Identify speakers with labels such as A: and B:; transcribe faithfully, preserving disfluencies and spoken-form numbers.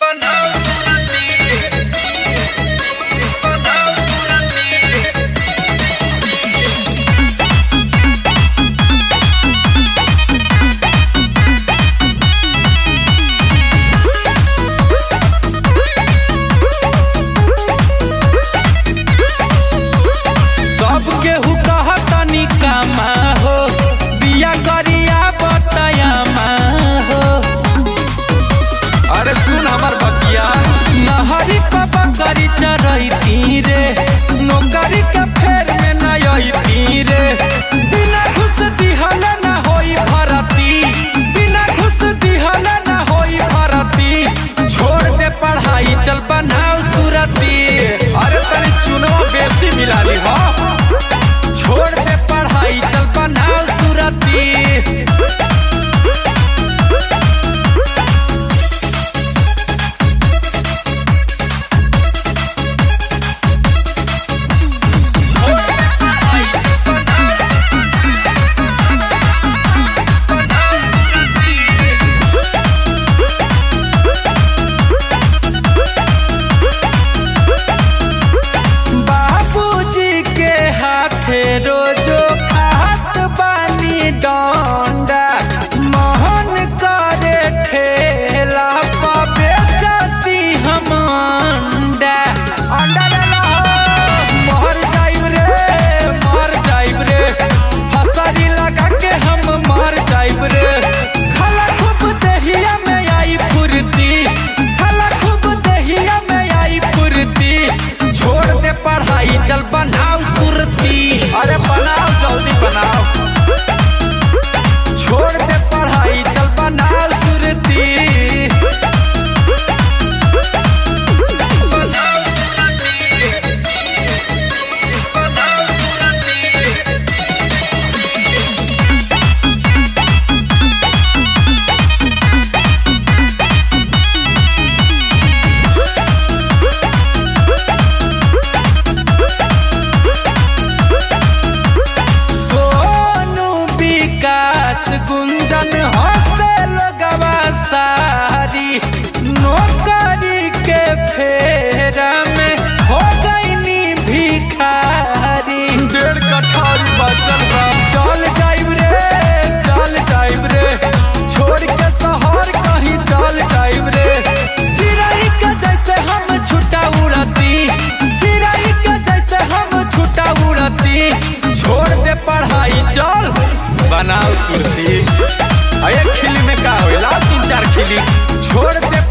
A: चल बनाओ सूरती। अरे तनी चुनो बेसी मिला ली हो, छोड़ दे पढ़ाई चल बनाओ सूरती। रोजो खात बानी डंडा, मोहन करे ठेला पा बेचती हम अंडा। अंडा ले लो, मर जाइब रे मर जाइब रे, फसरी लगा के हम मर जाइब रे। खाला खूब दहिया में आई फुर्ती, खाला खूब दहिया में आई फुर्ती। छोड़ दे पढ़ाई चल बनाओ सुरती। अरे बनाओ जल्दी बनाओ, छोड़ दे पढ़ाई चल बनाओ सुरती। गुंजन हंसे लोगवा सारी, नौकरी के फेरा में हो गई नी भिखारी। डेढ़ कठारी बचल बा, चल जाइब रे चल जाइब रे, छोड़ के शहर कहीं चल जाइब रे। चिड़ै के जैसे हम छुटा उड़ती, चिड़ै के जैसे हम छुटा उड़ती। छोड़ दे पढ़ाई चल बनाओ सुरती। एक खिली में का होला तीन चार खिली, छोड़ दे